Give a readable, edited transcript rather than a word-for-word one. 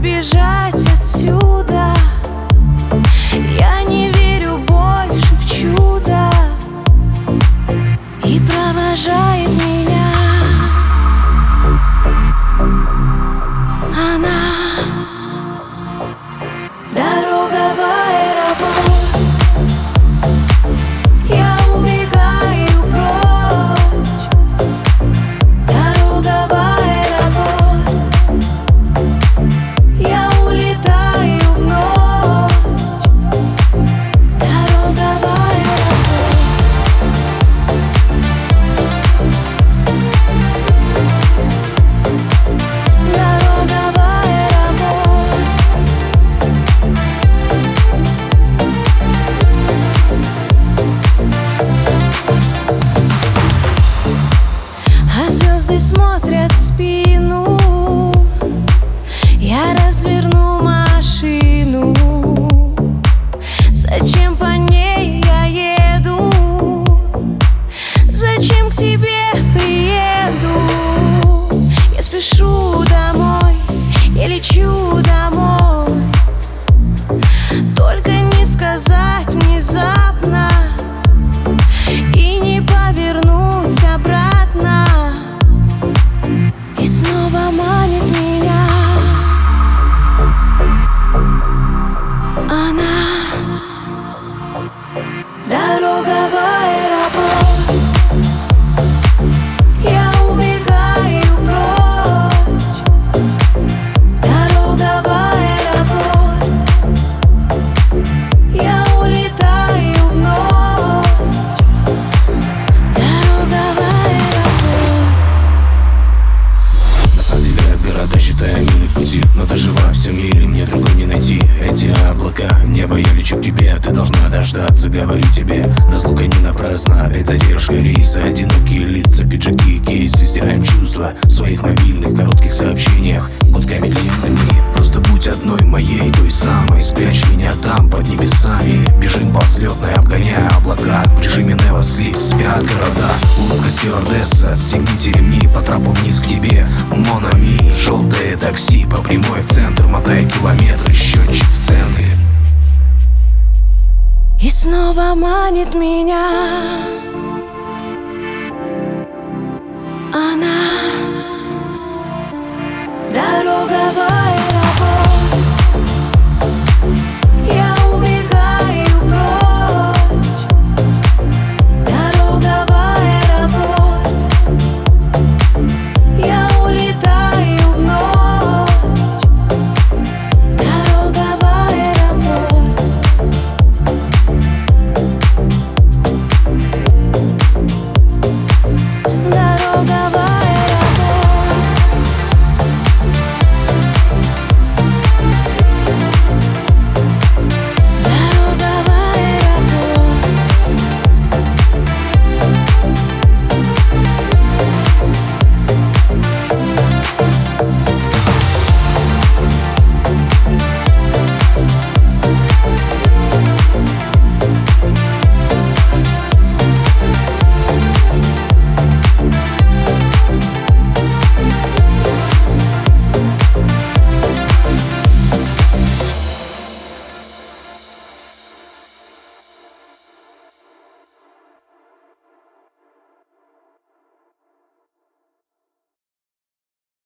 сбежать отсюда. Я не верю больше в чудо, и провожает меня она. Дорога в аэропорт, я убегаю прочь. Дорога в аэропорт, я улетаю в ночь. Дорога в аэропорт. Дорога в аэропорт. А звезды смотрят в спину. Я разверну машину. Зачем по ней я еду? Зачем к тебе приеду? Я спешу домой, я лечу домой. Только не сказать внезапно и не повернуть обратно. И снова манит меня она. Дорога в аэропорт, я убегаю прочь. Дорога в аэропорт, я улетаю в ночь. Дорога в аэропорт. На самом деле города считаю мили в пути, но даже во всем мире мне другой не найти. Эти облака, небо, я лечу к тебе, ты должна дождаться, говорю тебе. Разлука не напрасна, опять задержка рейса. Одинокие лица, пиджаки, кейсы. Стираем чувства в своих мобильных коротких сообщениях гудками длинными. Просто будь одной моей, той самой. Спрячь меня там, под небесами. Бежим по взлетной, обгоняя облака. В режиме Never Sleep спят города. Улыбка стюардесса, отстегните ремни. По трапу вниз к тебе, Mon ami. Желтое такси по прямой в центр, мотая километры, счетчик в центре. И снова манит меня она. Дорога в